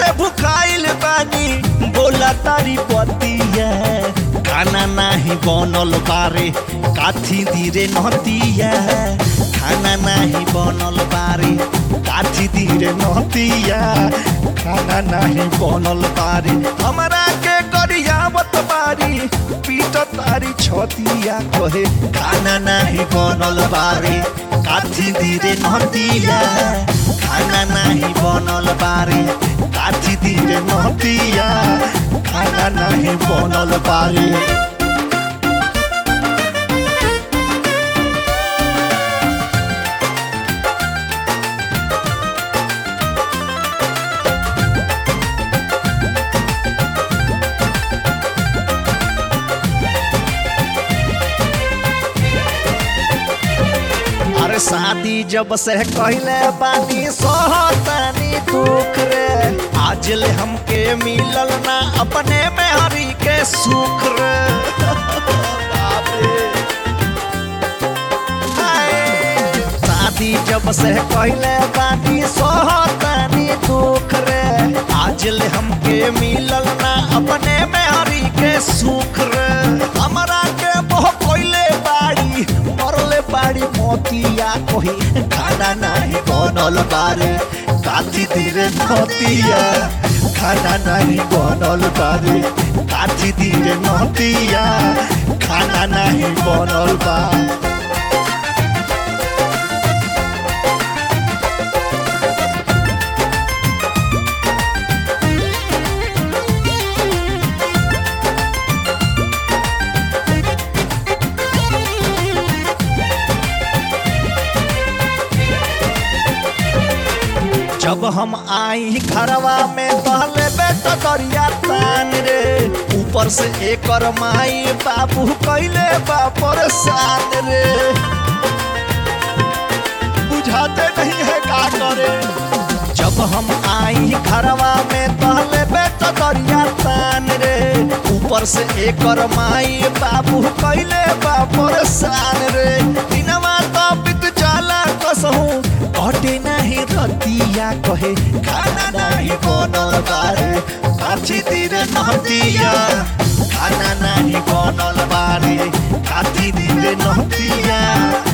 से भुखाइल बानी बोला तारी बतिया खाना नाही बनल बारे काथी धीरे नतिया खाना नाही बनल बारे काथी धीरे नतिया खाना नाही बनल बारे हमरा के गरियावत बारी पीट तारी छतिया कहे खाना नाही बनल बारे काथी धीरे नतिया खाना नाही बनल बारे काथी धीरे नतिया खाना नाही बनल बारे अरे शादी जब से कहले बानी सोहतानी दुख रे आज ले हमके मिलल ना अपने में हरी के सुख रे बाप रे शादी जब से कहले बानी सोहतानी दुख रे आज ले हमके मिलल ना अपने में हरी के सुख रे हमरा के मोह कोइले बाड़ी मरले बाड़ी मोतिया कोही खाना नहीं बनल बारे काथी धीरे नतिया खाना नहीं बनल बारे काथी धीरे नतिया खाना नहीं बनल बा जब हम आई घरवा में पहले बेटा करिया तान रे ऊपर से एकर माई बाबू कैले बापर साथ रे बुझाते नहीं है का करे जब हम आई घरवा में पहले बेटा करिया तान रे ऊपर से एकर माई बाबू कैले बापर साथ रे दिनवा तो बीत जाला कसहूं कटे नहीं रतिया कहे खाना नहीं बनल बारे काथी धीरे नतिया खाना नहीं बनल बारे काथी धीरे नतिया